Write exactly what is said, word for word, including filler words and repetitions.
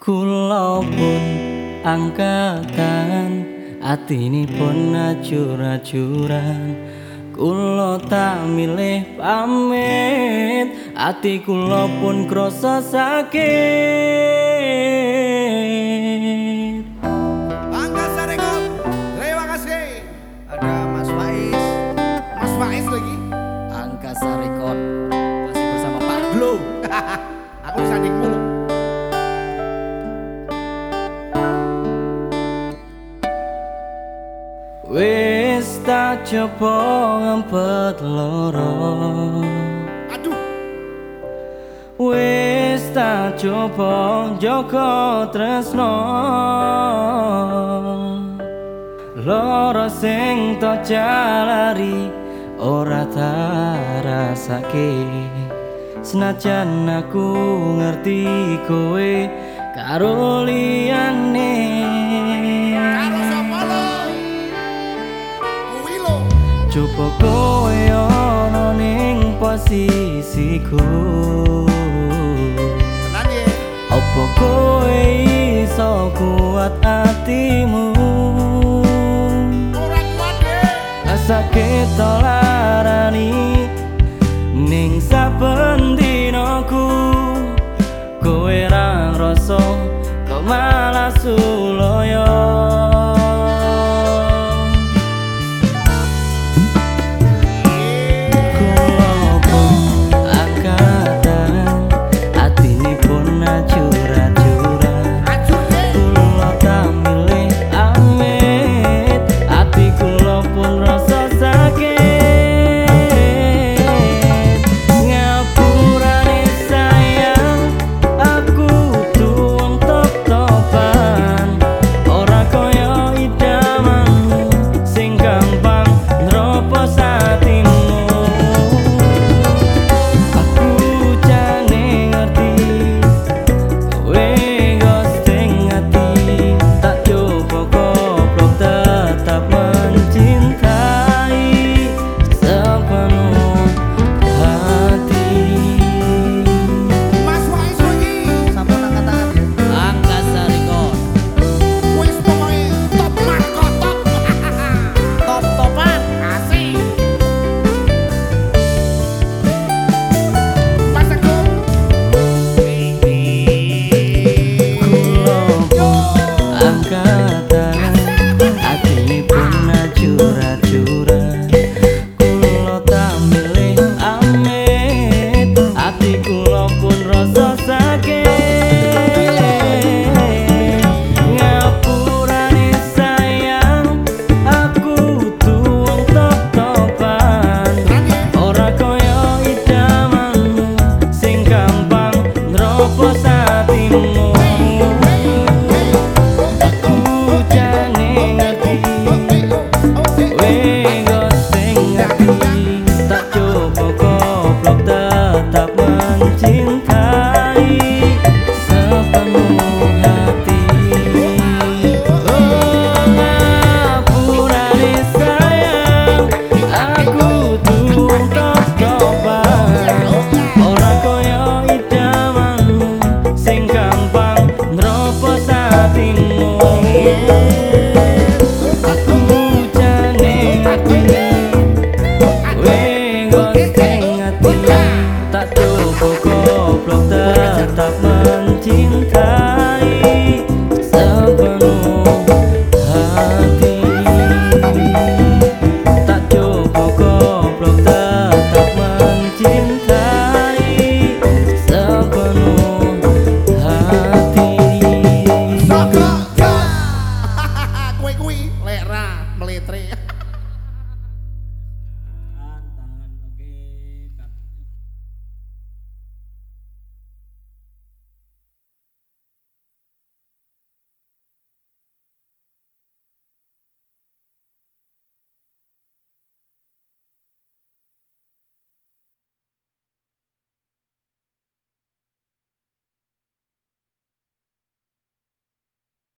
Kula pun angkatan atinipun ajur-ajuran. Kula tak milih pamit, ati kula pun krasa sakit. Angkasa Rekod, terima kasih. Ada Mas Faiz, Mas Faiz lagi. Angkasa Rekod masih bersama Pak Glo. Aku disanding mulu. Wis tak coba ngempet loro, Aduh, wis tak coba jaga tresno. Loro sing tak jalari ora tak rasake, senajan aku ngerti kowe karo liyane. karo sapa lo? Kuwi lo. Coba kowe ana ning posisiku, Tenan ye. apa kowe iso kuat atimu? Ora kuat ye. Sakit larani ning saben dinaku, kowe ra ngrasa kok malah sulaya. Tak cukup goblok tetap mencintai.